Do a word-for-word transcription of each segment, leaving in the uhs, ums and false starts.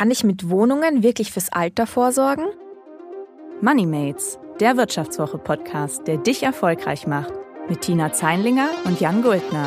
Kann ich mit Wohnungen wirklich fürs Alter vorsorgen? Moneymates, der Wirtschaftswoche-Podcast, der dich erfolgreich macht. Mit Tina Zeinlinger und Jan Guldner.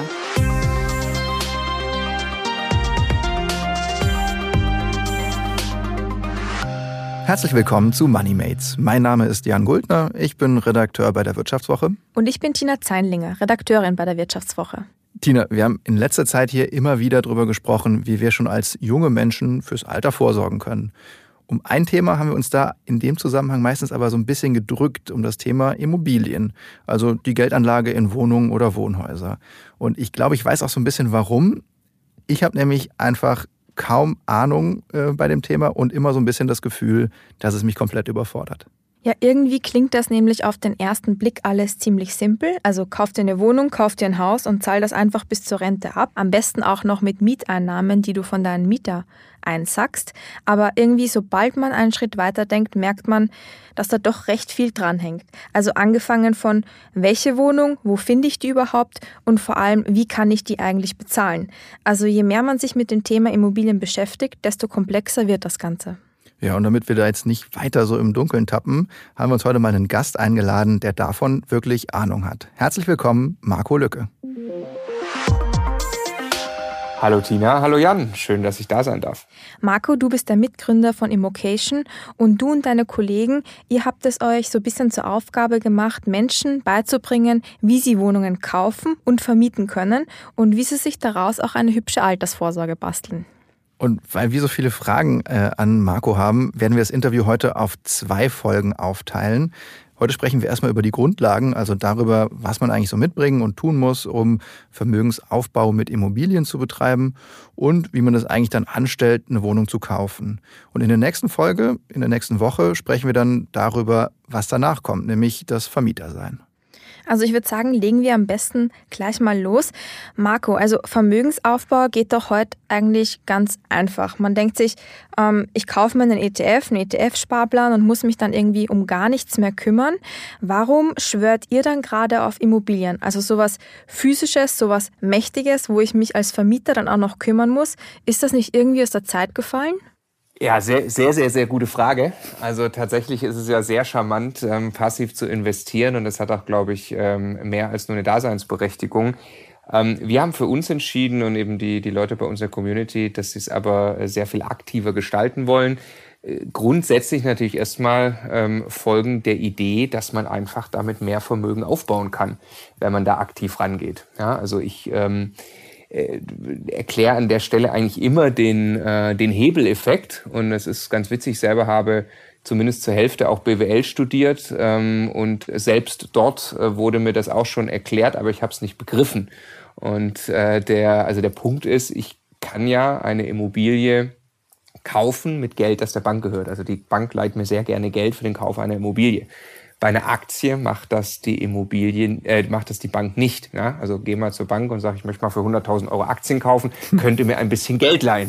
Herzlich willkommen zu Moneymates. Mein Name ist Jan Guldner, ich bin Redakteur bei der Wirtschaftswoche. Und ich bin Tina Zeinlinger, Redakteurin bei der Wirtschaftswoche. Tina, wir haben in letzter Zeit hier immer wieder darüber gesprochen, wie wir schon als junge Menschen fürs Alter vorsorgen können. Um ein Thema haben wir uns da in dem Zusammenhang meistens aber so ein bisschen gedrückt, um das Thema Immobilien, also die Geldanlage in Wohnungen oder Wohnhäuser. Und ich glaube, ich weiß auch so ein bisschen warum. Ich habe nämlich einfach kaum Ahnung äh, bei dem Thema und immer so ein bisschen das Gefühl, dass es mich komplett überfordert. Ja, irgendwie klingt das nämlich auf den ersten Blick alles ziemlich simpel. Also kauf dir eine Wohnung, kauf dir ein Haus und zahl das einfach bis zur Rente ab. Am besten auch noch mit Mieteinnahmen, die du von deinen Mieter einsackst. Aber irgendwie, sobald man einen Schritt weiter denkt, merkt man, dass da doch recht viel dranhängt. Also angefangen von, welche Wohnung, wo finde ich die überhaupt und vor allem, wie kann ich die eigentlich bezahlen? Also je mehr man sich mit dem Thema Immobilien beschäftigt, desto komplexer wird das Ganze. Ja, und damit wir da jetzt nicht weiter so im Dunkeln tappen, haben wir uns heute mal einen Gast eingeladen, der davon wirklich Ahnung hat. Herzlich willkommen, Marco Lücke. Hallo Tina, hallo Jan, schön, dass ich da sein darf. Marco, du bist der Mitgründer von Immocation und du und deine Kollegen, ihr habt es euch so ein bisschen zur Aufgabe gemacht, Menschen beizubringen, wie sie Wohnungen kaufen und vermieten können und wie sie sich daraus auch eine hübsche Altersvorsorge basteln. Und weil wir so viele Fragen äh, an Marco haben, werden wir das Interview heute auf zwei Folgen aufteilen. Heute sprechen wir erstmal über die Grundlagen, also darüber, was man eigentlich so mitbringen und tun muss, um Vermögensaufbau mit Immobilien zu betreiben und wie man das eigentlich dann anstellt, eine Wohnung zu kaufen. Und in der nächsten Folge, in der nächsten Woche, sprechen wir dann darüber, was danach kommt, nämlich das Vermietersein. Also ich würde sagen, legen wir am besten gleich mal los. Marco, also Vermögensaufbau geht doch heute eigentlich ganz einfach. Man denkt sich, ähm, ich kaufe mir einen E T F, einen E T F-Sparplan und muss mich dann irgendwie um gar nichts mehr kümmern. Warum schwört ihr dann gerade auf Immobilien? Also sowas Physisches, sowas Mächtiges, wo ich mich als Vermieter dann auch noch kümmern muss. Ist das nicht irgendwie aus der Zeit gefallen? Ja, sehr, sehr, sehr, sehr gute Frage. Also tatsächlich ist es ja sehr charmant, ähm, passiv zu investieren und das hat auch, glaube ich, ähm, mehr als nur eine Daseinsberechtigung. Ähm, wir haben für uns entschieden und eben die, die Leute bei unserer Community, dass sie es aber sehr viel aktiver gestalten wollen. Äh, grundsätzlich natürlich erstmal ähm, folgen der Idee, dass man einfach damit mehr Vermögen aufbauen kann, wenn man da aktiv rangeht. Ja, also ich... Ähm, Äh, erkläre an der Stelle eigentlich immer den, äh, den Hebeleffekt. Und es ist ganz witzig, ich selber habe zumindest zur Hälfte auch B W L studiert. Ähm, und selbst dort äh, wurde mir das auch schon erklärt, aber ich habe es nicht begriffen. Und äh, der, also der Punkt ist, ich kann ja eine Immobilie kaufen mit Geld, das der Bank gehört. Also die Bank leiht mir sehr gerne Geld für den Kauf einer Immobilie. Bei einer Aktie macht das die Immobilien, äh, macht das die Bank nicht. Ja? Also geh mal zur Bank und sag, ich möchte mal für hunderttausend Euro Aktien kaufen, könnte mir ein bisschen Geld leihen.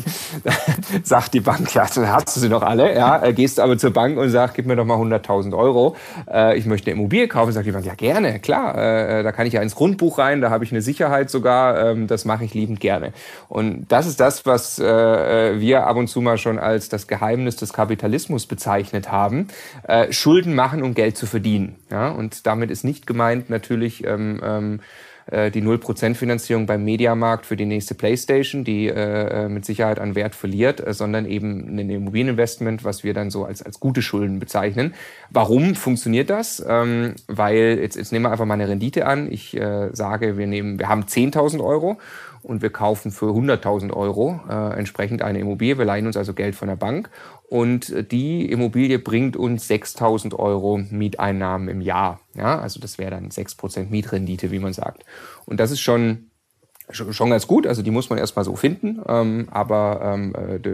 Sagt die Bank, ja, dann hast du sie noch alle. Ja? Gehst aber zur Bank und sag, gib mir doch mal hunderttausend Euro. Äh, ich möchte eine Immobilie kaufen. Sagt die Bank, ja gerne, klar. Äh, da kann ich ja ins Grundbuch rein, da habe ich eine Sicherheit sogar. Ähm, das mache ich liebend gerne. Und das ist das, was äh, wir ab und zu mal schon als das Geheimnis des Kapitalismus bezeichnet haben. Äh, Schulden machen, um Geld zu verdienen. verdienen. Ja, und damit ist nicht gemeint natürlich ähm, ähm, die null Prozent Finanzierung beim Mediamarkt für die nächste Playstation, die äh, mit Sicherheit an Wert verliert, äh, sondern eben ein Immobilieninvestment, was wir dann so als, als gute Schulden bezeichnen. Warum funktioniert das? Ähm, weil, jetzt, jetzt nehmen wir einfach mal eine Rendite an. Ich äh, sage, wir nehmen, wir haben zehntausend Euro und wir kaufen für hunderttausend Euro äh, entsprechend eine Immobilie. Wir leihen uns also Geld von der Bank und die Immobilie bringt uns sechstausend Euro Mieteinnahmen im Jahr. Ja, also das wäre dann sechs Prozent Mietrendite, wie man sagt. Und das ist schon schon ganz gut, also die muss man erstmal so finden, ähm, aber ähm,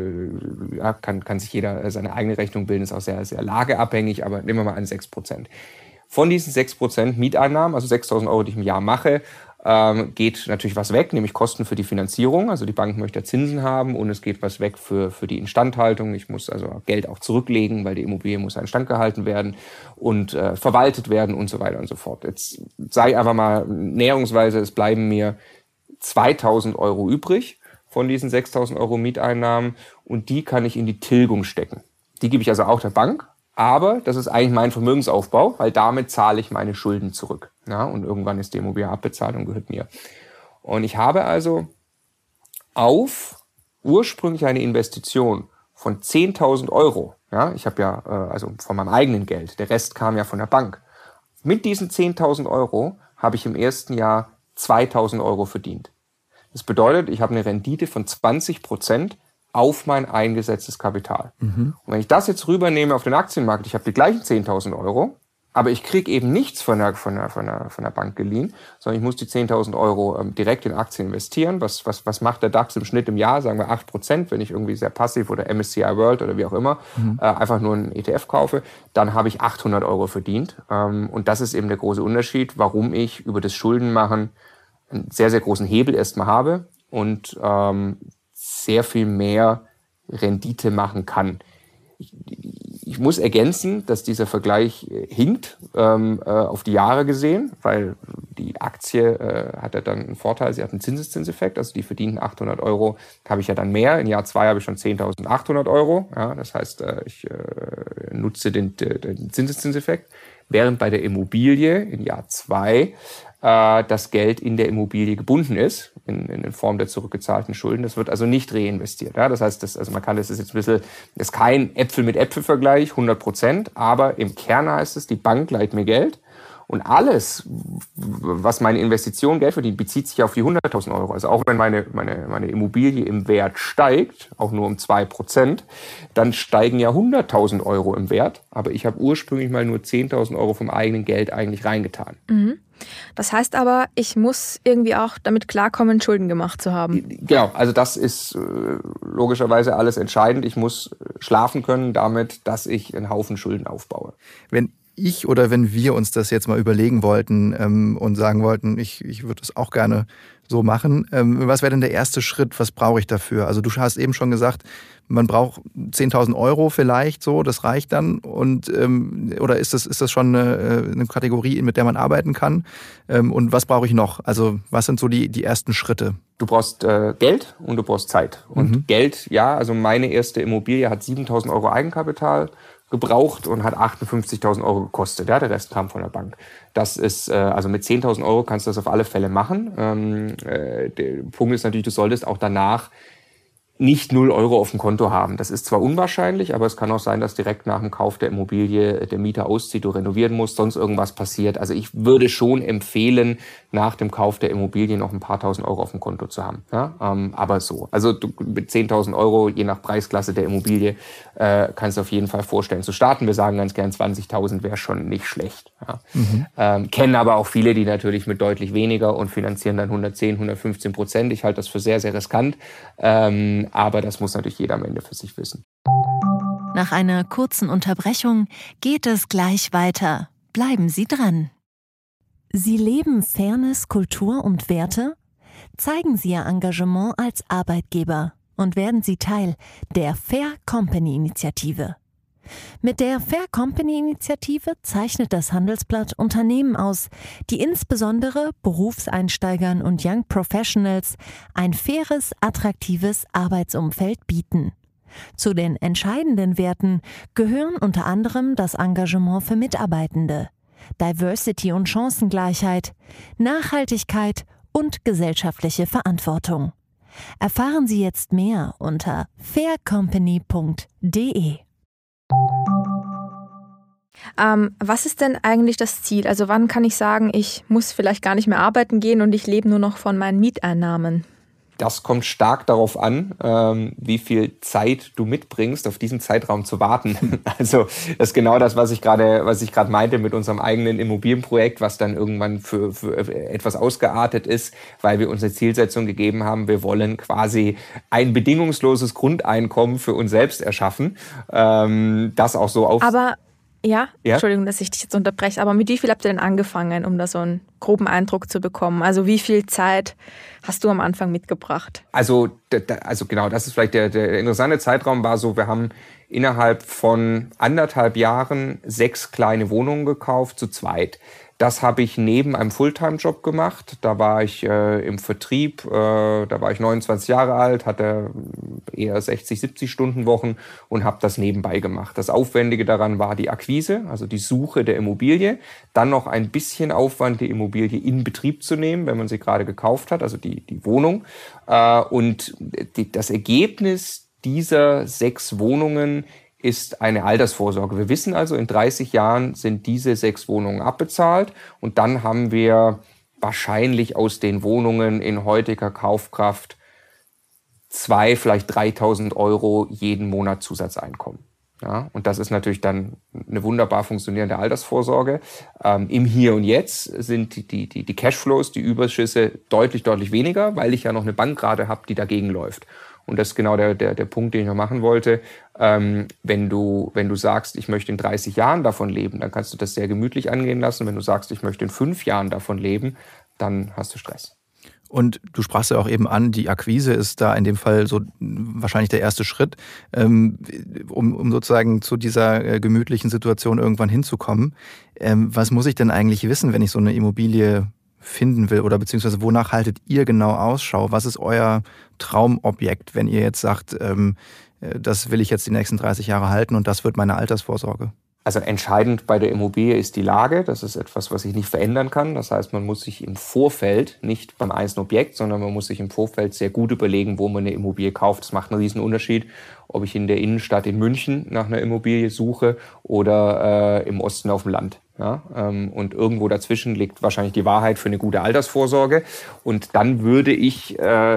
äh, ja, kann, kann sich jeder seine eigene Rechnung bilden, ist auch sehr, sehr lageabhängig, aber nehmen wir mal an sechs Prozent. Von diesen sechs Prozent Mieteinnahmen, also sechstausend Euro, die ich im Jahr mache, ähm, geht natürlich was weg, nämlich Kosten für die Finanzierung. Also die Bank möchte Zinsen haben und es geht was weg für, für die Instandhaltung. Ich muss also Geld auch zurücklegen, weil die Immobilie muss instand gehalten werden und äh, verwaltet werden und so weiter und so fort. Jetzt sei einfach mal näherungsweise, es bleiben mir zweitausend Euro übrig von diesen sechstausend Euro Mieteinnahmen und die kann ich in die Tilgung stecken. Die gebe ich also auch der Bank, aber das ist eigentlich mein Vermögensaufbau, weil damit zahle ich meine Schulden zurück. Ja, und irgendwann ist die Immobilie abbezahlt und gehört mir. Und ich habe also auf ursprünglich eine Investition von zehntausend Euro, ja, ich habe ja äh, also von meinem eigenen Geld, der Rest kam ja von der Bank. Mit diesen zehntausend Euro habe ich im ersten Jahr zweitausend Euro verdient. Das bedeutet, ich habe eine Rendite von zwanzig Prozent auf mein eingesetztes Kapital. Mhm. Und wenn ich das jetzt rübernehme auf den Aktienmarkt, ich habe die gleichen zehntausend Euro, aber ich kriege eben nichts von der, von, der, von, der, von der Bank geliehen, sondern ich muss die zehntausend Euro ähm, direkt in Aktien investieren. Was, was, was macht der DAX im Schnitt im Jahr? Sagen wir acht Prozent, wenn ich irgendwie sehr passiv oder M S C I World oder wie auch immer mhm. äh, einfach nur einen E T F kaufe, dann habe ich achthundert Euro verdient. Ähm, und das ist eben der große Unterschied, warum ich über das Schuldenmachen einen sehr, sehr großen Hebel erstmal habe und ähm, sehr viel mehr Rendite machen kann. Ich, ich muss ergänzen, dass dieser Vergleich hinkt ähm, äh, auf die Jahre gesehen, weil die Aktie äh, hat ja dann einen Vorteil, sie hat einen Zinseszinseffekt, also die verdienten achthundert Euro, habe ich ja dann mehr. In Jahr zwei habe ich schon zehntausendachthundert Euro, ja, das heißt, äh, ich äh, nutze den, den Zinseszinseffekt, während bei der Immobilie in Jahr zwei äh, das Geld in der Immobilie gebunden ist, in, in Form der zurückgezahlten Schulden. Das wird also nicht reinvestiert. Ja? Das heißt, das, also man kann, das ist jetzt ein bisschen, das ist kein Äpfel-mit-Äpfel-Vergleich, hundert Prozent, aber im Kern heißt es, die Bank leiht mir Geld und alles, was meine Investition Geld verdient, bezieht sich auf die hunderttausend Euro. Also auch wenn meine, meine, meine Immobilie im Wert steigt, auch nur um zwei Prozent, dann steigen ja hunderttausend Euro im Wert, aber ich habe ursprünglich mal nur zehntausend Euro vom eigenen Geld eigentlich reingetan. Mhm. Das heißt aber, ich muss irgendwie auch damit klarkommen, Schulden gemacht zu haben. Genau, also das ist äh, logischerweise alles entscheidend. Ich muss schlafen können damit, dass ich einen Haufen Schulden aufbaue. Wenn ich oder wenn wir uns das jetzt mal überlegen wollten ähm, und sagen wollten, ich, ich würde das auch gerne so machen, ähm, was wäre denn der erste Schritt, was brauche ich dafür? Also du hast eben schon gesagt, man braucht zehntausend Euro vielleicht so, das reicht dann und ähm, oder ist das, ist das schon eine, eine Kategorie, mit der man arbeiten kann? Ähm, und was brauche ich noch? Also was sind so die, die ersten Schritte? Du brauchst äh, Geld und du brauchst Zeit. Und mhm. Geld, ja, also meine erste Immobilie hat siebentausend Euro Eigenkapital gebraucht und hat achtundfünfzigtausend Euro gekostet. Ja, der Rest kam von der Bank. Das ist, äh, also mit zehntausend Euro kannst du das auf alle Fälle machen. Ähm, äh, der Punkt ist natürlich, du solltest auch danach nicht null Euro auf dem Konto haben. Das ist zwar unwahrscheinlich, aber es kann auch sein, dass direkt nach dem Kauf der Immobilie der Mieter auszieht, du renovieren musst, sonst irgendwas passiert. Also ich würde schon empfehlen, nach dem Kauf der Immobilie noch ein paar tausend Euro auf dem Konto zu haben. Ja, ähm, aber so. Also du, mit zehntausend Euro, je nach Preisklasse der Immobilie, äh, kannst du auf jeden Fall vorstellen zu starten. Wir sagen ganz gern, zwanzigtausend wäre schon nicht schlecht. Ja. Mhm. Ähm, kennen aber auch viele, die natürlich mit deutlich weniger und finanzieren dann hundertzehn, hundertfünfzehn Prozent. Ich halte das für sehr, sehr riskant. Ähm, Aber das muss natürlich jeder am Ende für sich wissen. Nach einer kurzen Unterbrechung geht es gleich weiter. Bleiben Sie dran. Sie leben Fairness, Kultur und Werte? Zeigen Sie Ihr Engagement als Arbeitgeber und werden Sie Teil der Fair Company Initiative. Mit der Fair Company Initiative zeichnet das Handelsblatt Unternehmen aus, die insbesondere Berufseinsteigern und Young Professionals ein faires, attraktives Arbeitsumfeld bieten. Zu den entscheidenden Werten gehören unter anderem das Engagement für Mitarbeitende, Diversity und Chancengleichheit, Nachhaltigkeit und gesellschaftliche Verantwortung. Erfahren Sie jetzt mehr unter fair company punkt de. Ähm, was ist denn eigentlich das Ziel? Also wann kann ich sagen, ich muss vielleicht gar nicht mehr arbeiten gehen und ich lebe nur noch von meinen Mieteinnahmen? Das kommt stark darauf an, ähm, wie viel Zeit du mitbringst, auf diesen Zeitraum zu warten. Also das ist genau das, was ich gerade, was ich gerade meinte mit unserem eigenen Immobilienprojekt, was dann irgendwann für, für etwas ausgeartet ist, weil wir uns eine Zielsetzung gegeben haben. Wir wollen quasi ein bedingungsloses Grundeinkommen für uns selbst erschaffen, ähm, das auch so auf. Aber Ja, ja, Entschuldigung, dass ich dich jetzt unterbreche, aber mit wie viel habt ihr denn angefangen, um da so einen groben Eindruck zu bekommen? Also wie viel Zeit hast du am Anfang mitgebracht? Also, also genau, das ist vielleicht der, der interessante Zeitraum war so, wir haben innerhalb von anderthalb Jahren sechs kleine Wohnungen gekauft, zu zweit. Das habe ich neben einem Fulltime-Job gemacht. Da war ich äh, im Vertrieb, äh, da war ich neunundzwanzig Jahre alt, hatte eher sechzig, siebzig Stunden Wochen und habe das nebenbei gemacht. Das Aufwendige daran war die Akquise, also die Suche der Immobilie. Dann noch ein bisschen Aufwand, die Immobilie in Betrieb zu nehmen, wenn man sie gerade gekauft hat, also die, die Wohnung. Äh, und die, das Ergebnis dieser sechs Wohnungen ist eine Altersvorsorge. Wir wissen also, in dreißig Jahren sind diese sechs Wohnungen abbezahlt und dann haben wir wahrscheinlich aus den Wohnungen in heutiger Kaufkraft zwei, vielleicht dreitausend Euro jeden Monat Zusatzeinkommen. Ja, und das ist natürlich dann eine wunderbar funktionierende Altersvorsorge. Ähm, im Hier und Jetzt sind die, die, die Cashflows, die Überschüsse deutlich, deutlich weniger, weil ich ja noch eine Bankrate habe, die dagegen läuft. Und das ist genau der, der, der Punkt, den ich noch machen wollte. Ähm, wenn du, wenn du sagst, ich möchte in dreißig Jahren davon leben, dann kannst du das sehr gemütlich angehen lassen. Wenn du sagst, ich möchte in fünf Jahren davon leben, dann hast du Stress. Und du sprachst ja auch eben an, die Akquise ist da in dem Fall so wahrscheinlich der erste Schritt, ähm, um, um sozusagen zu dieser äh, gemütlichen Situation irgendwann hinzukommen. Ähm, was muss ich denn eigentlich wissen, wenn ich so eine Immobilie finden will oder beziehungsweise wonach haltet ihr genau Ausschau? Was ist euer Traumobjekt, wenn ihr jetzt sagt, ähm, das will ich jetzt die nächsten dreißig Jahre halten und das wird meine Altersvorsorge? Also entscheidend bei der Immobilie ist die Lage. Das ist etwas, was ich nicht verändern kann. Das heißt, man muss sich im Vorfeld, nicht beim einzelnen Objekt, sondern man muss sich im Vorfeld sehr gut überlegen, wo man eine Immobilie kauft. Das macht einen riesen Unterschied, ob ich in der Innenstadt in München nach einer Immobilie suche oder äh, im Osten auf dem Land. Ja, ähm, und irgendwo dazwischen liegt wahrscheinlich die Wahrheit für eine gute Altersvorsorge. Und dann würde ich äh,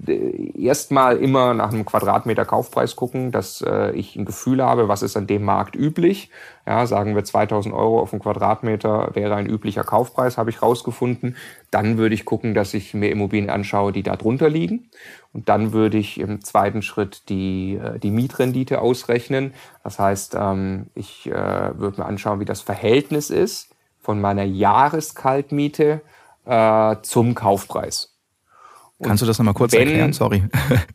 erstmal immer nach einem Quadratmeter Kaufpreis gucken, dass äh, ich ein Gefühl habe, was ist an dem Markt üblich. Ja, sagen wir zweitausend Euro auf einen Quadratmeter wäre ein üblicher Kaufpreis, habe ich rausgefunden. Dann würde ich gucken, dass ich mir Immobilien anschaue, die da drunter liegen. Und dann würde ich im zweiten Schritt die, die Mietrendite ausrechnen. Das heißt, ich würde mir anschauen, wie das Verhältnis ist von meiner Jahreskaltmiete zum Kaufpreis. Und kannst du das nochmal kurz wenn, erklären? Sorry.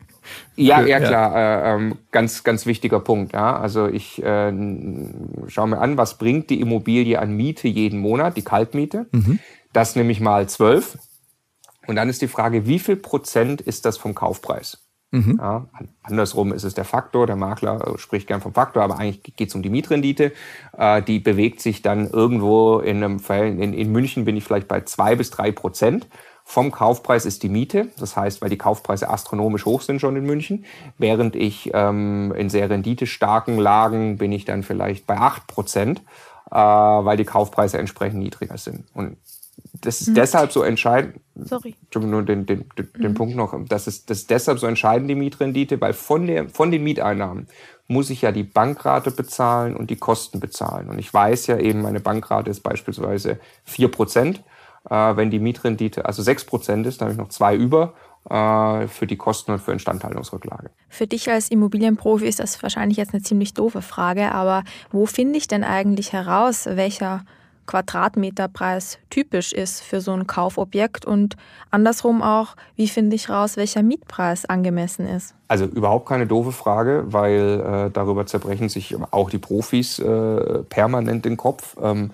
Ja, ja klar, ja. Äh, ganz, ganz wichtiger Punkt. Ja. Also ich äh, schaue mir an, was bringt die Immobilie an Miete jeden Monat, die Kaltmiete. Mhm. Das nehme ich mal zwölf. Und dann ist die Frage, wie viel Prozent ist das vom Kaufpreis? Mhm. Ja, andersrum ist es der Faktor, der Makler spricht gern vom Faktor, aber eigentlich geht es um die Mietrendite. Äh, die bewegt sich dann irgendwo in einem Fall, in, in München bin ich vielleicht bei zwei bis drei Prozent. Vom Kaufpreis ist die Miete, das heißt, weil die Kaufpreise astronomisch hoch sind schon in München, während ich ähm, in sehr renditestarken Lagen bin ich dann vielleicht bei acht Prozent, äh, weil die Kaufpreise entsprechend niedriger sind. Und das ist hm. deshalb so entscheidend, Sorry. nur den, den, den, den hm. Punkt noch, das ist, das ist deshalb so entscheidend, die Mietrendite, weil von, der, von den Mieteinnahmen muss ich ja die Bankrate bezahlen und die Kosten bezahlen. Und ich weiß ja eben, meine Bankrate ist beispielsweise vier Prozent. Wenn die Mietrendite also sechs Prozent ist, dann habe ich noch zwei über äh, für die Kosten und für Instandhaltungsrücklage. Für dich als Immobilienprofi ist das wahrscheinlich jetzt eine ziemlich doofe Frage, aber wo finde ich denn eigentlich heraus, welcher Quadratmeterpreis typisch ist für so ein Kaufobjekt und andersrum auch, wie finde ich raus, welcher Mietpreis angemessen ist? Also überhaupt keine doofe Frage, weil äh, darüber zerbrechen sich auch die Profis äh, permanent den Kopf. Ähm,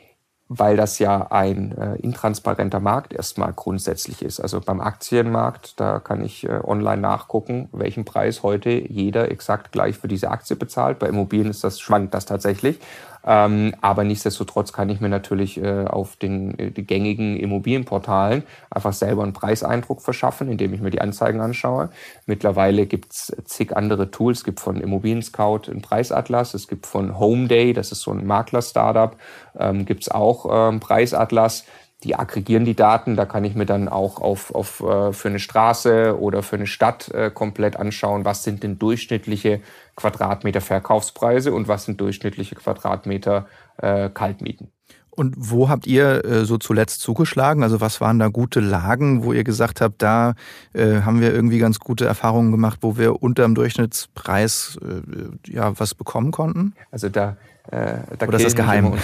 weil das ja ein äh, intransparenter Markt erstmal grundsätzlich ist. Also beim Aktienmarkt, da kann ich äh, online nachgucken, welchen Preis heute jeder exakt gleich für diese Aktie bezahlt. Bei Immobilien ist das, schwankt das tatsächlich. Ähm, aber nichtsdestotrotz kann ich mir natürlich äh, auf den äh, die gängigen Immobilienportalen einfach selber einen Preiseindruck verschaffen, indem ich mir die Anzeigen anschaue. Mittlerweile gibt's zig andere Tools. Es gibt von Immobilien Scout einen Preisatlas, es gibt von Homeday, das ist so ein Makler-Startup, ähm, gibt's auch ähm, Preisatlas. Die aggregieren die Daten, da kann ich mir dann auch auf, auf äh, für eine Straße oder für eine Stadt äh, komplett anschauen, was sind denn durchschnittliche Quadratmeter Verkaufspreise und was sind durchschnittliche Quadratmeter äh, Kaltmieten. Und wo habt ihr äh, so zuletzt zugeschlagen? Also was waren da gute Lagen, wo ihr gesagt habt, da äh, haben wir irgendwie ganz gute Erfahrungen gemacht, wo wir unter dem Durchschnittspreis äh, ja was bekommen konnten? Also da, äh, da Oder ist das geheim?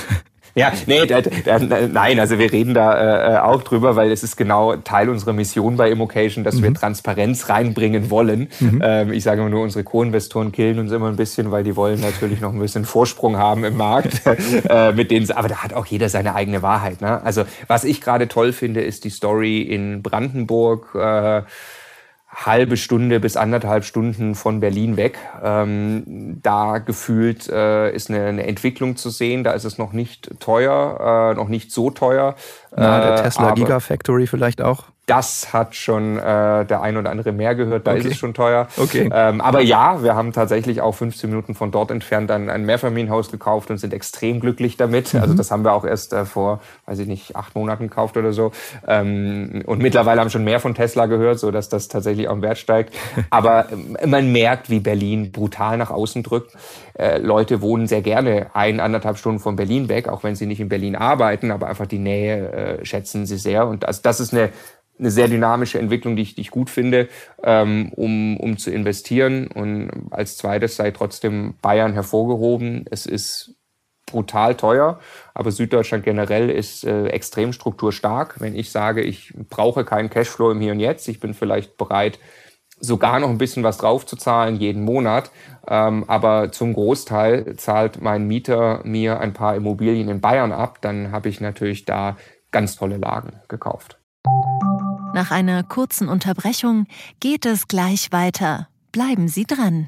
Ja, nee, da, da, nein, also wir reden da äh, auch drüber, weil es ist genau Teil unserer Mission bei Immocation, dass mhm. wir Transparenz reinbringen wollen. Mhm. Ähm, ich sage immer nur, unsere Co-Investoren killen uns immer ein bisschen, weil die wollen natürlich noch ein bisschen Vorsprung haben im Markt. äh, mit denen, aber da hat auch jeder seine eigene Wahrheit. Ne? Also was ich gerade toll finde, ist die Story in Brandenburg, äh, halbe Stunde bis anderthalb Stunden von Berlin weg. Ähm, da gefühlt äh, ist eine, eine Entwicklung zu sehen. Da ist es noch nicht teuer, äh, noch nicht so teuer. Na, der Tesla äh, Gigafactory vielleicht auch? Das hat schon äh, der ein oder andere mehr gehört, da okay. ist es schon teuer. Okay. Ähm, aber ja, wir haben tatsächlich auch fünfzehn Minuten von dort entfernt ein, ein Mehrfamilienhaus gekauft und sind extrem glücklich damit. Mhm. Also das haben wir auch erst äh, vor, weiß ich nicht, acht Monaten gekauft oder so. Ähm, und mittlerweile haben schon mehr von Tesla gehört, so dass das tatsächlich auch im Wert steigt. Aber äh, man merkt, wie Berlin brutal nach außen drückt. Äh, Leute wohnen sehr gerne ein, anderthalb Stunden von Berlin weg, auch wenn sie nicht in Berlin arbeiten, aber einfach die Nähe äh, schätzen sie sehr. Und das, das ist eine eine sehr dynamische Entwicklung, die ich, die ich gut finde, ähm, um, um zu investieren. Und als zweites sei trotzdem Bayern hervorgehoben. Es ist brutal teuer, aber Süddeutschland generell ist äh, extrem strukturstark. Wenn ich sage, ich brauche keinen Cashflow im Hier und Jetzt, ich bin vielleicht bereit, sogar noch ein bisschen was draufzuzahlen jeden Monat, ähm, aber zum Großteil zahlt mein Mieter mir ein paar Immobilien in Bayern ab, dann habe ich natürlich da ganz tolle Lagen gekauft. Nach einer kurzen Unterbrechung geht es gleich weiter. Bleiben Sie dran.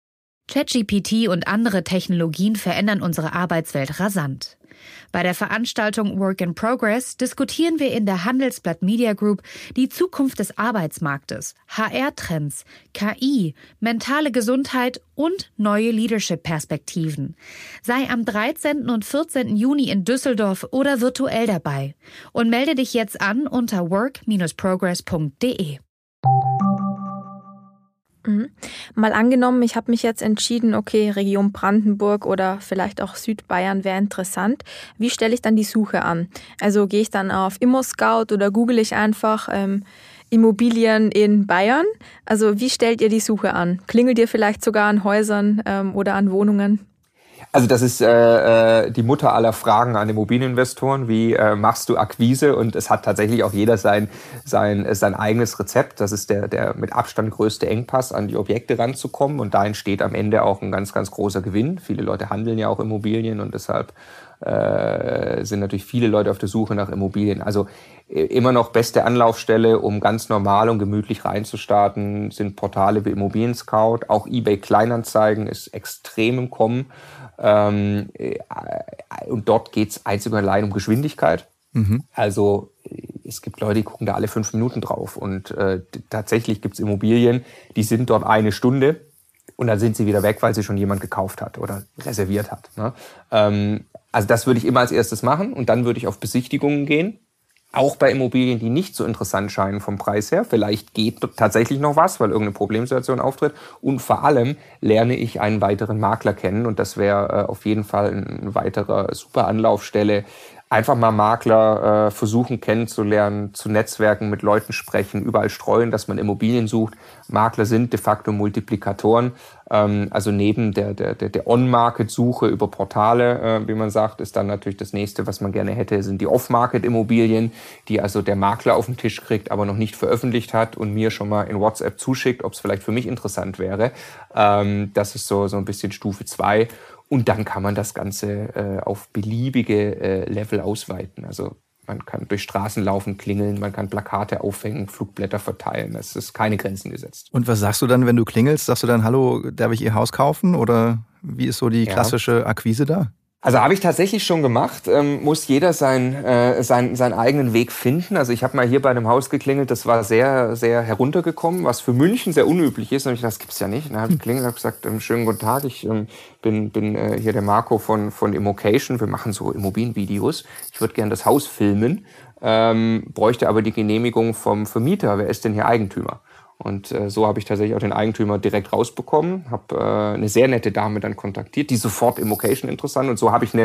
ChatGPT und andere Technologien verändern unsere Arbeitswelt rasant. Bei der Veranstaltung Work in Progress diskutieren wir in der Handelsblatt Media Group die Zukunft des Arbeitsmarktes, H R-Trends, K I, mentale Gesundheit und neue Leadership-Perspektiven. Sei am dreizehnten und vierzehnten Juni in Düsseldorf oder virtuell dabei und melde dich jetzt an unter work dash progress punkt de. Mhm. Mal angenommen, ich habe mich jetzt entschieden, okay, Region Brandenburg oder vielleicht auch Südbayern wäre interessant. Wie stelle ich dann die Suche an? Also gehe ich dann auf ImmoScout oder google ich einfach ähm, Immobilien in Bayern? Also wie stellt ihr die Suche an? Klingelt ihr vielleicht sogar an Häusern ähm, oder an Wohnungen? Also das ist äh, die Mutter aller Fragen an Immobilieninvestoren. Wie äh, machst du Akquise? Und es hat tatsächlich auch jeder sein sein sein eigenes Rezept. Das ist der der mit Abstand größte Engpass, an die Objekte ranzukommen. Und da entsteht am Ende auch ein ganz ganz großer Gewinn. Viele Leute handeln ja auch Immobilien und deshalb äh, sind natürlich viele Leute auf der Suche nach Immobilien. Also äh, immer noch beste Anlaufstelle, um ganz normal und gemütlich reinzustarten, sind Portale wie Immobilien Scout. Auch eBay Kleinanzeigen ist extrem im Kommen. Ähm, äh, und dort geht es einzig und allein um Geschwindigkeit. Mhm. Also es gibt Leute, die gucken da alle fünf Minuten drauf. Und äh, tatsächlich gibt es Immobilien, die sind dort eine Stunde und dann sind sie wieder weg, weil sie schon jemand gekauft hat oder reserviert hat. Ne? Ähm, also das würde ich immer als erstes machen und dann würde ich auf Besichtigungen gehen. Auch bei Immobilien, die nicht so interessant scheinen vom Preis her. Vielleicht geht tatsächlich noch was, weil irgendeine Problemsituation auftritt. Und vor allem lerne ich einen weiteren Makler kennen. Und das wäre äh, auf jeden Fall eine weitere super Anlaufstelle. Einfach mal Makler äh, versuchen kennenzulernen, zu Netzwerken, mit Leuten sprechen, überall streuen, dass man Immobilien sucht. Makler sind de facto Multiplikatoren. Ähm, also neben der, der, der On-Market-Suche über Portale, äh, wie man sagt, ist dann natürlich das nächste, was man gerne hätte, sind die Off-Market-Immobilien, die also der Makler auf den Tisch kriegt, aber noch nicht veröffentlicht hat und mir schon mal in WhatsApp zuschickt, ob es vielleicht für mich interessant wäre. Ähm, das ist so, so ein bisschen Stufe zwei. Und dann kann man das Ganze äh, auf beliebige äh, Level ausweiten. Also man kann durch Straßen laufen, klingeln, man kann Plakate aufhängen, Flugblätter verteilen. Es ist keine Grenzen gesetzt. Und was sagst du dann, wenn du klingelst? Sagst du dann, hallo, darf ich Ihr Haus kaufen? Oder wie ist so die klassische ja. Akquise da? Also habe ich tatsächlich schon gemacht. Ähm, muss jeder sein, äh, sein, seinen eigenen Weg finden. Also ich habe mal hier bei einem Haus geklingelt, das war sehr, sehr heruntergekommen, was für München sehr unüblich ist. Und ich dachte, das gibt's ja nicht. Dann habe ich geklingelt und habe gesagt, ähm, schönen guten Tag, ich ähm, bin, bin äh, hier der Marco von, von Immocation. Wir machen so Immobilienvideos. Ich würde gerne das Haus filmen, ähm, bräuchte aber die Genehmigung vom Vermieter. Wer ist denn hier Eigentümer? Und äh, so habe ich tatsächlich auch den Eigentümer direkt rausbekommen, habe äh, eine sehr nette Dame dann kontaktiert, die sofort Immocation interessant und so habe ich eine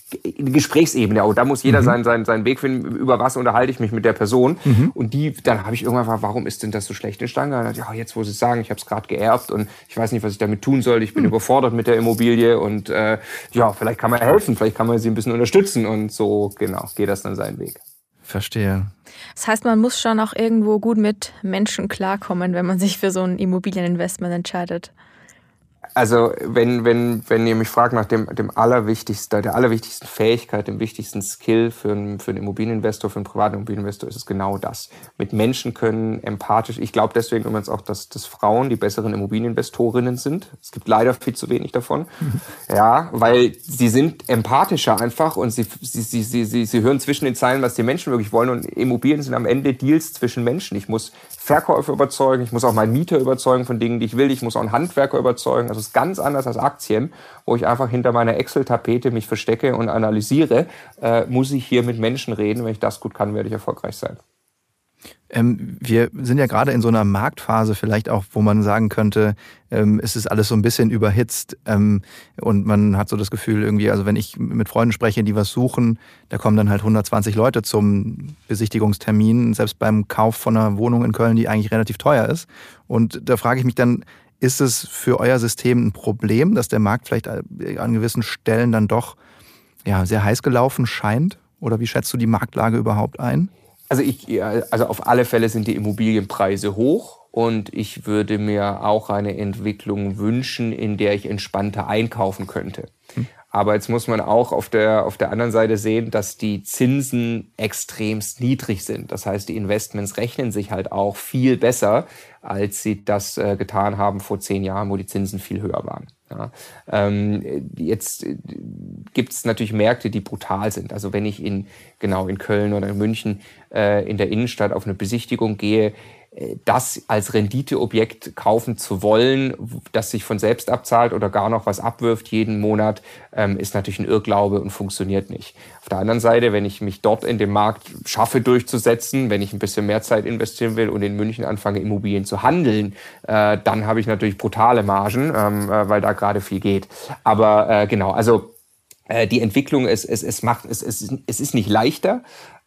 eine Gesprächsebene auch. Da muss jeder mhm. seinen, seinen, seinen Weg finden, über was unterhalte ich mich mit der Person. Mhm. Und die, dann habe ich irgendwann gefragt, warum ist denn das so schlecht in Stange? Und dann, ja, jetzt muss ich sagen, ich habe es gerade geerbt und ich weiß nicht, was ich damit tun soll. Ich bin mhm. überfordert mit der Immobilie und äh, ja, vielleicht kann man helfen, vielleicht kann man sie ein bisschen unterstützen. Und so, genau, geht das dann seinen Weg. Verstehe. Das heißt, man muss schon auch irgendwo gut mit Menschen klarkommen, wenn man sich für so ein Immobilieninvestment entscheidet. Also wenn, wenn, wenn ihr mich fragt nach dem, dem allerwichtigsten, der allerwichtigsten Fähigkeit, dem wichtigsten Skill für einen, für einen Immobilieninvestor, für einen privaten Immobilieninvestor, ist es genau das. Mit Menschen können, empathisch. Ich glaube deswegen übrigens auch, dass, dass Frauen die besseren Immobilieninvestorinnen sind. Es gibt leider viel zu wenig davon. Ja, weil sie sind empathischer einfach und sie, sie, sie, sie, sie, sie hören zwischen den Zeilen, was die Menschen wirklich wollen. Und Immobilien sind am Ende Deals zwischen Menschen. Ich muss Verkäufer überzeugen, ich muss auch meinen Mieter überzeugen von Dingen, die ich will. Ich muss auch einen Handwerker überzeugen. Also es ist ganz anders als Aktien, wo ich einfach hinter meiner Excel-Tapete mich verstecke und analysiere. Äh, muss ich hier mit Menschen reden. Wenn ich das gut kann, werde ich erfolgreich sein. Ähm, wir sind ja gerade in so einer Marktphase vielleicht auch, wo man sagen könnte, ähm, es ist alles so ein bisschen überhitzt ähm, und man hat so das Gefühl irgendwie, also wenn ich mit Freunden spreche, die was suchen, da kommen dann halt hundertzwanzig Leute zum Besichtigungstermin, selbst beim Kauf von einer Wohnung in Köln, die eigentlich relativ teuer ist. Und da frage ich mich dann, ist es für euer System ein Problem, dass der Markt vielleicht an gewissen Stellen dann doch ja, sehr heiß gelaufen scheint? Oder wie schätzt du die Marktlage überhaupt ein? Also, ich, also auf alle Fälle sind die Immobilienpreise hoch und ich würde mir auch eine Entwicklung wünschen, in der ich entspannter einkaufen könnte. Hm. Aber jetzt muss man auch auf der, auf der anderen Seite sehen, dass die Zinsen extremst niedrig sind. Das heißt, die Investments rechnen sich halt auch viel besser, als sie das äh, getan haben vor zehn Jahren, wo die Zinsen viel höher waren. Ja. Ähm, jetzt äh, gibt es natürlich Märkte, die brutal sind. Also wenn ich in genau in Köln oder in München äh, in der Innenstadt auf eine Besichtigung gehe, das als Renditeobjekt kaufen zu wollen, das sich von selbst abzahlt oder gar noch was abwirft jeden Monat, ähm, ist natürlich ein Irrglaube und funktioniert nicht. Auf der anderen Seite, wenn ich mich dort in dem Markt schaffe durchzusetzen, wenn ich ein bisschen mehr Zeit investieren will und in München anfange, Immobilien zu handeln, äh, dann habe ich natürlich brutale Margen, ähm, äh, weil da gerade viel geht. Aber äh, genau, also äh, die Entwicklung, es, es, es, macht, es, es, es ist nicht leichter,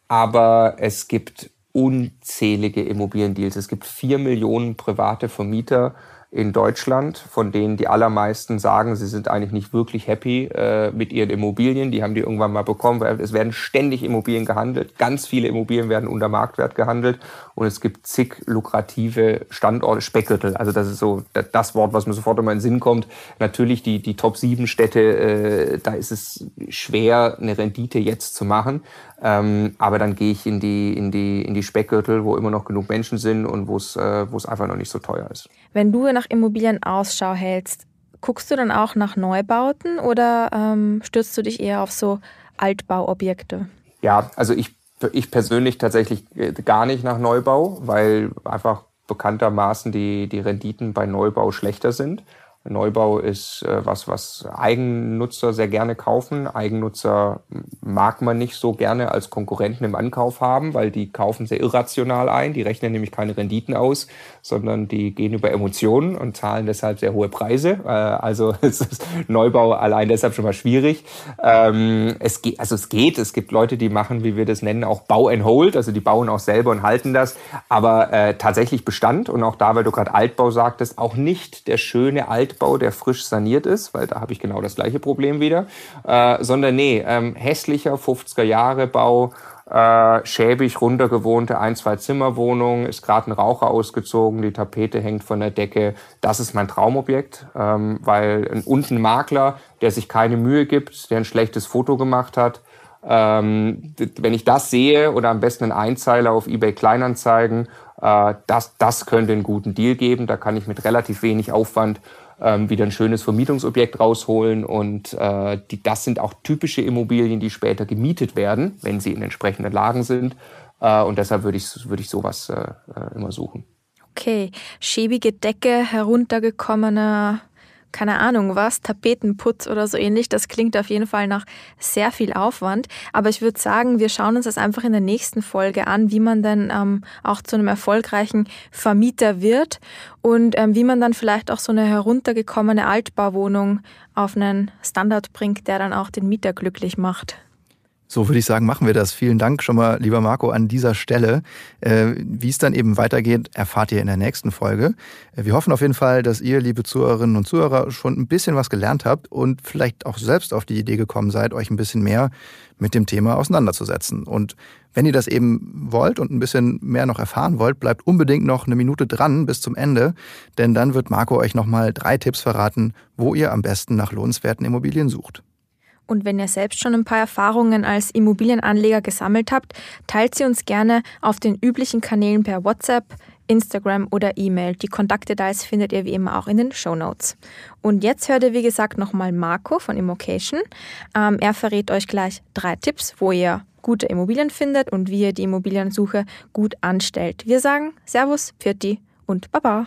aber es gibt unzählige Immobiliendeals. Es gibt vier Millionen private Vermieter in Deutschland, von denen die allermeisten sagen, sie sind eigentlich nicht wirklich happy äh, mit ihren Immobilien. Die haben die irgendwann mal bekommen, weil es werden ständig Immobilien gehandelt. Ganz viele Immobilien werden unter Marktwert gehandelt und es gibt zig lukrative Standorte, Speckgürtel. Also das ist so das Wort, was mir sofort in den Sinn kommt. Natürlich die, die Top sieben Städte, äh, da ist es schwer, eine Rendite jetzt zu machen. Ähm, aber dann gehe ich in die, in die, in die Speckgürtel, wo immer noch genug Menschen sind und wo es, äh, wo es einfach noch nicht so teuer ist. Wenn du nach Immobilien Ausschau hältst, guckst du dann auch nach Neubauten oder ähm, stürzt du dich eher auf so Altbauobjekte? Ja, also ich, ich persönlich tatsächlich gar nicht nach Neubau, weil einfach bekanntermaßen die, die Renditen bei Neubau schlechter sind. Neubau ist äh, was, was Eigennutzer sehr gerne kaufen. Eigennutzer mag man nicht so gerne als Konkurrenten im Ankauf haben, weil die kaufen sehr irrational ein. Die rechnen nämlich keine Renditen aus, sondern die gehen über Emotionen und zahlen deshalb sehr hohe Preise. Äh, also es ist Neubau allein deshalb schon mal schwierig. Ähm, es geht, also es geht. Es gibt Leute, die machen, wie wir das nennen, auch Bau and Hold. Also die bauen auch selber und halten das. Aber äh, tatsächlich Bestand und auch da, weil du gerade Altbau sagtest, auch nicht der schöne Altbau, der frisch saniert ist, weil da habe ich genau das gleiche Problem wieder, äh, sondern nee, ähm, hässlicher fünfziger Jahre Bau, äh, schäbig runtergewohnte ein-, zwei-Zimmer-Wohnung, ist gerade ein Raucher ausgezogen, die Tapete hängt von der Decke. Das ist mein Traumobjekt, ähm, weil ein, und ein Makler, der sich keine Mühe gibt, der ein schlechtes Foto gemacht hat. Ähm, wenn ich das sehe oder am besten einen Einzeiler auf eBay Kleinanzeigen, äh, das, das könnte einen guten Deal geben. Da kann ich mit relativ wenig Aufwand ähm, wieder ein schönes Vermietungsobjekt rausholen und äh, die, das sind auch typische Immobilien, die später gemietet werden, wenn sie in entsprechenden Lagen sind. Äh, und deshalb würde ich, würde ich sowas äh, immer suchen. Okay, schäbige Decke, heruntergekommener keine Ahnung was, Tapetenputz oder so ähnlich. Das klingt auf jeden Fall nach sehr viel Aufwand. Aber ich würde sagen, wir schauen uns das einfach in der nächsten Folge an, wie man dann ähm, auch zu einem erfolgreichen Vermieter wird und ähm, wie man dann vielleicht auch so eine heruntergekommene Altbauwohnung auf einen Standard bringt, der dann auch den Mieter glücklich macht. So würde ich sagen, machen wir das. Vielen Dank schon mal, lieber Marco, an dieser Stelle. Äh, wie es dann eben weitergeht, erfahrt ihr in der nächsten Folge. Äh, wir hoffen auf jeden Fall, dass ihr, liebe Zuhörerinnen und Zuhörer, schon ein bisschen was gelernt habt und vielleicht auch selbst auf die Idee gekommen seid, euch ein bisschen mehr mit dem Thema auseinanderzusetzen. Und wenn ihr das eben wollt und ein bisschen mehr noch erfahren wollt, bleibt unbedingt noch eine Minute dran bis zum Ende, denn dann wird Marco euch nochmal drei Tipps verraten, wo ihr am besten nach lohnenswerten Immobilien sucht. Und wenn ihr selbst schon ein paar Erfahrungen als Immobilienanleger gesammelt habt, teilt sie uns gerne auf den üblichen Kanälen per WhatsApp, Instagram oder E-Mail. Die Kontaktdetails findet ihr wie immer auch in den Shownotes. Und jetzt hört ihr wie gesagt nochmal Marco von Immocation. Ähm, er verrät euch gleich drei Tipps, wo ihr gute Immobilien findet und wie ihr die Immobiliensuche gut anstellt. Wir sagen Servus, Pfiat und Baba.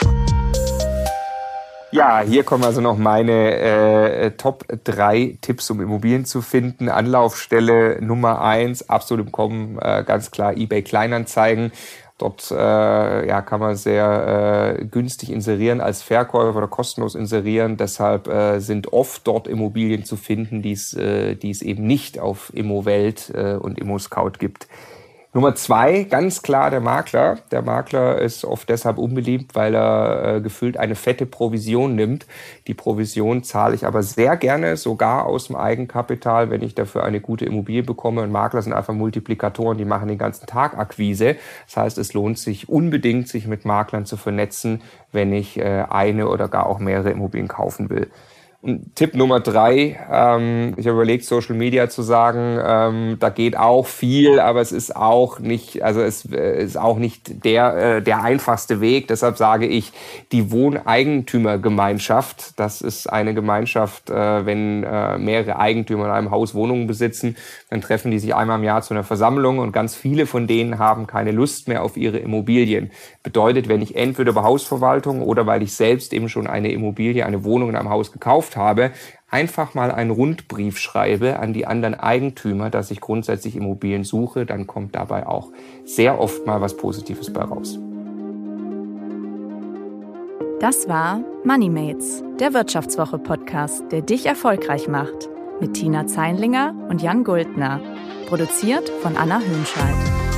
Ja, hier kommen also noch meine äh, Top drei Tipps, um Immobilien zu finden. Anlaufstelle Nummer eins, absolut im Kommen, äh, ganz klar eBay Kleinanzeigen. Dort äh, ja, kann man sehr äh, günstig inserieren als Verkäufer oder kostenlos inserieren. Deshalb äh, sind oft dort Immobilien zu finden, die es äh, die es eben nicht auf Immowelt äh, und ImmoScout gibt. Nummer zwei, ganz klar der Makler. Der Makler ist oft deshalb unbeliebt, weil er äh, gefühlt eine fette Provision nimmt. Die Provision zahle ich aber sehr gerne, sogar aus dem Eigenkapital, wenn ich dafür eine gute Immobilie bekomme. Und Makler sind einfach Multiplikatoren, die machen den ganzen Tag Akquise. Das heißt, es lohnt sich unbedingt, sich mit Maklern zu vernetzen, wenn ich äh, eine oder gar auch mehrere Immobilien kaufen will. Und Tipp Nummer drei, ähm, ich habe überlegt, Social Media zu sagen, ähm, da geht auch viel, aber es ist auch nicht, also es äh, ist auch nicht der äh, der einfachste Weg. Deshalb sage ich, die Wohneigentümergemeinschaft, das ist eine Gemeinschaft, äh, wenn äh, mehrere Eigentümer in einem Haus Wohnungen besitzen, dann treffen die sich einmal im Jahr zu einer Versammlung und ganz viele von denen haben keine Lust mehr auf ihre Immobilien. Bedeutet, wenn ich entweder über Hausverwaltung oder weil ich selbst eben schon eine Immobilie, eine Wohnung in einem Haus gekauft habe, einfach mal einen Rundbrief schreibe an die anderen Eigentümer, dass ich grundsätzlich Immobilien suche, dann kommt dabei auch sehr oft mal was Positives bei raus. Das war Moneymates, der Wirtschaftswoche-Podcast, der dich erfolgreich macht. Mit Tina Zeinlinger und Jan Guldner. Produziert von Anna Höhnscheid.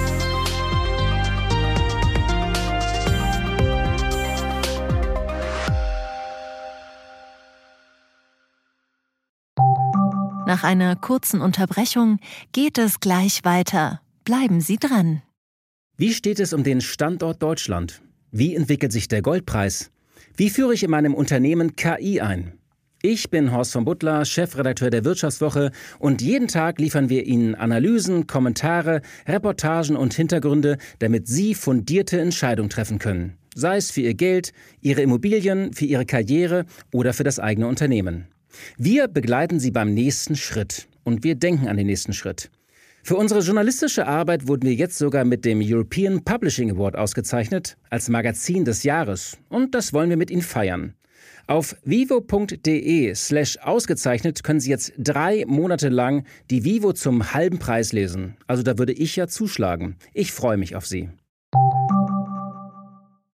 Nach einer kurzen Unterbrechung geht es gleich weiter. Bleiben Sie dran. Wie steht es um den Standort Deutschland? Wie entwickelt sich der Goldpreis? Wie führe ich in meinem Unternehmen K I ein? Ich bin Horst von Butler, Chefredakteur der Wirtschaftswoche und jeden Tag liefern wir Ihnen Analysen, Kommentare, Reportagen und Hintergründe, damit Sie fundierte Entscheidungen treffen können. Sei es für Ihr Geld, Ihre Immobilien, für Ihre Karriere oder für das eigene Unternehmen. Wir begleiten Sie beim nächsten Schritt und wir denken an den nächsten Schritt. Für unsere journalistische Arbeit wurden wir jetzt sogar mit dem European Publishing Award ausgezeichnet als Magazin des Jahres und das wollen wir mit Ihnen feiern. Auf vivo.de slash ausgezeichnet können Sie jetzt drei Monate lang die Vivo zum halben Preis lesen. Also da würde ich ja zuschlagen. Ich freue mich auf Sie.